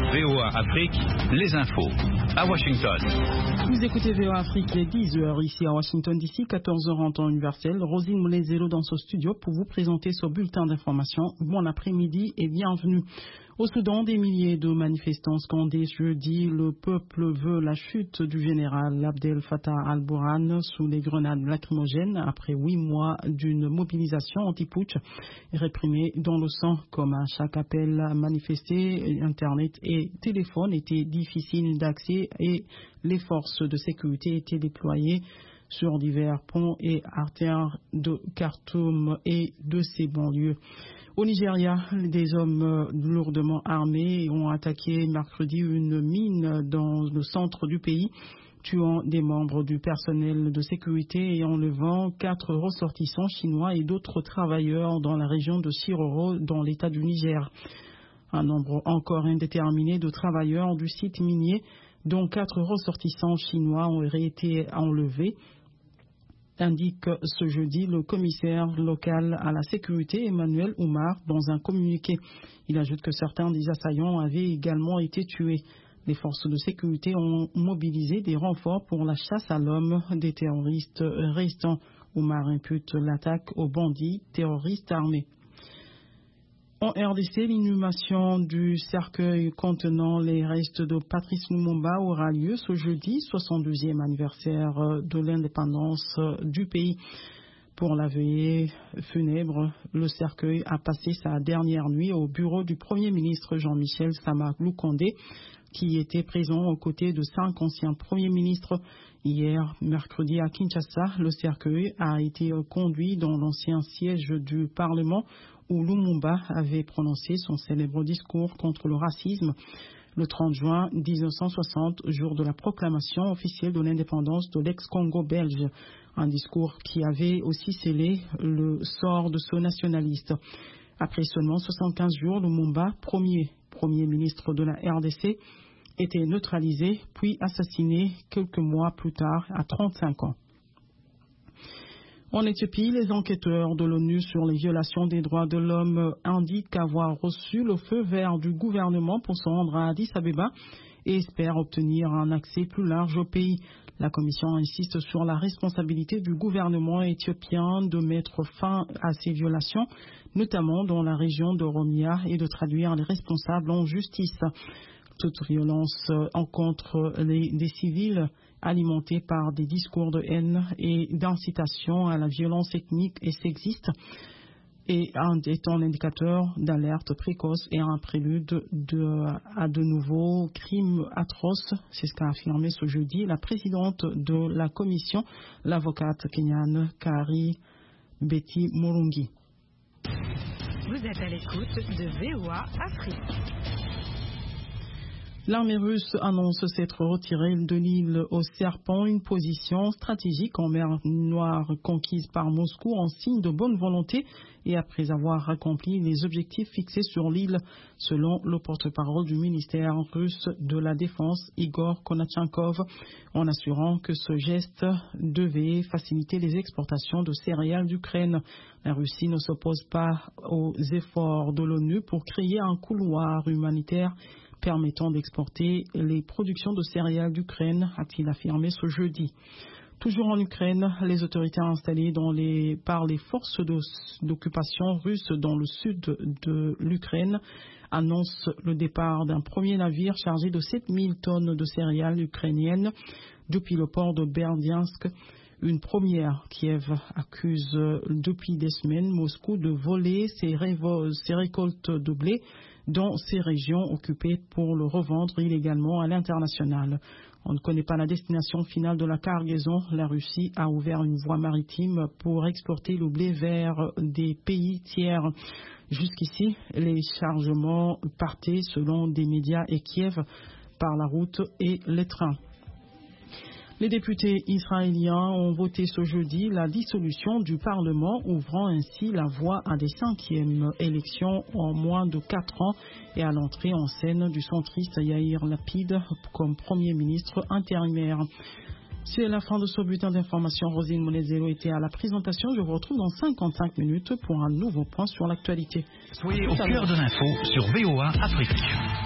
VOA Afrique, les infos. À Washington. Vous écoutez VOA Afrique, les 10h ici à Washington DC, 14h en temps universel. Rosine Moulezelo dans ce studio pour vous présenter ce bulletin d'information. Bon après-midi et bienvenue. Au Soudan, des milliers de manifestants scandés jeudi. Le peuple veut la chute du général Abdel Fattah al-Burhan sous les grenades lacrymogènes après 8 mois d'une mobilisation anti-putsch réprimée dans le sang. Comme à chaque appel à manifester, Internet et téléphone étaient difficiles d'accès et les forces de sécurité étaient déployées sur divers ponts et artères de Khartoum et de ses banlieues. Au Nigeria, des hommes lourdement armés ont attaqué mercredi une mine dans le centre du pays, tuant des membres du personnel de sécurité et enlevant 4 ressortissants chinois et d'autres travailleurs dans la région de Shiroro, dans l'état du Niger. Un nombre encore indéterminé de travailleurs du site minier, dont 4 ressortissants chinois, auraient été enlevés, indique ce jeudi le commissaire local à la sécurité Emmanuel Oumar dans un communiqué. Il ajoute que certains des assaillants avaient également été tués. Les forces de sécurité ont mobilisé des renforts pour la chasse à l'homme des terroristes restants. Oumar impute l'attaque aux bandits terroristes armés. En RDC, l'inhumation du cercueil contenant les restes de Patrice Lumumba aura lieu ce jeudi, 72e anniversaire de l'indépendance du pays. Pour la veillée funèbre, le cercueil a passé sa dernière nuit au bureau du Premier ministre Jean-Michel Sama Lukonde, qui était présent aux côtés de 5 anciens premiers ministres. Hier, mercredi à Kinshasa, le cercueil a été conduit dans l'ancien siège du Parlement où Lumumba avait prononcé son célèbre discours contre le racisme le 30 juin 1960, jour de la proclamation officielle de l'indépendance de l'ex-Congo belge. Un discours qui avait aussi scellé le sort de ce nationaliste. Après seulement 75 jours, Lumumba, premier ministre de la RDC, était neutralisé puis assassiné quelques mois plus tard à 35 ans. En Éthiopie, les enquêteurs de l'ONU sur les violations des droits de l'homme indiquent avoir reçu le feu vert du gouvernement pour se rendre à Addis Abeba et espèrent obtenir un accès plus large au pays. La commission insiste sur la responsabilité du gouvernement éthiopien de mettre fin à ces violations, notamment dans la région de Oromia, et de traduire les responsables en justice. Toute violence contre des civils alimentée par des discours de haine et d'incitation à la violence ethnique et sexiste est un indicateur d'alerte précoce et un prélude à de nouveaux crimes atroces. C'est ce qu'a affirmé ce jeudi la présidente de la commission, l'avocate kenyane Kari Betty Murungi. Vous êtes à l'écoute de VOA Afrique. L'armée russe annonce s'être retirée de l'île aux Serpents, une position stratégique en mer Noire conquise par Moscou en signe de bonne volonté et après avoir accompli les objectifs fixés sur l'île, selon le porte-parole du ministère russe de la Défense, Igor Konachenkov, en assurant que ce geste devait faciliter les exportations de céréales d'Ukraine. La Russie ne s'oppose pas aux efforts de l'ONU pour créer un couloir humanitaire permettant d'exporter les productions de céréales d'Ukraine, a-t-il affirmé ce jeudi. Toujours en Ukraine, les autorités installées par les forces d'occupation russes dans le sud de l'Ukraine annoncent le départ d'un premier navire chargé de 7000 tonnes de céréales ukrainiennes depuis le port de Berdyansk. Une première. Kiev accuse depuis des semaines Moscou de voler ses récoltes de blé dans ces régions occupées pour le revendre illégalement à l'international. On ne connaît pas la destination finale de la cargaison. La Russie a ouvert une voie maritime pour exporter le blé vers des pays tiers. Jusqu'ici, les chargements partaient, selon des médias et Kiev, par la route et les trains. Les députés israéliens ont voté ce jeudi la dissolution du Parlement, ouvrant ainsi la voie à des 5e élections en moins de 4 ans et à l'entrée en scène du centriste Yair Lapid comme Premier ministre intérimaire. C'est la fin de ce bulletin d'information. Rosine Moulezelo était à la présentation. Je vous retrouve dans 55 minutes pour un nouveau point sur l'actualité. Soyez au cœur de l'info sur VOA Afrique.